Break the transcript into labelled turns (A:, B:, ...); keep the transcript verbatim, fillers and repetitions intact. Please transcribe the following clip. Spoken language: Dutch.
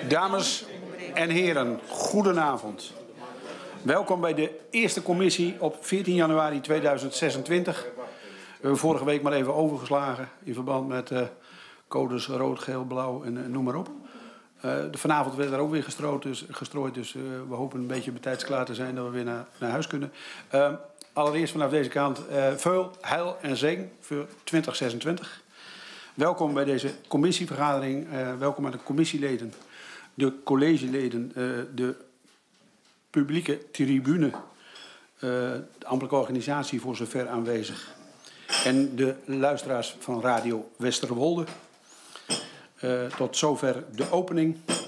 A: Dames en heren, goedenavond. Welkom bij de eerste commissie op veertien januari tweeduizend zesentwintig. We hebben vorige week maar even overgeslagen in verband met uh, codes rood, geel, blauw en uh, noem maar op. Uh, de, vanavond werd er ook weer gestrooid, dus, gestrooid, dus uh, we hopen een beetje betijds klaar te zijn dat we weer naar, naar huis kunnen. Uh, allereerst vanaf deze kant uh, veel heil en zegen voor twintig zesentwintig. Welkom bij deze commissievergadering. Uh, welkom aan de commissieleden, de collegeleden, uh, de publieke tribune, uh, de ambtelijke organisatie voor zover aanwezig en de luisteraars van Radio Westerwolde. Uh, tot zover de opening.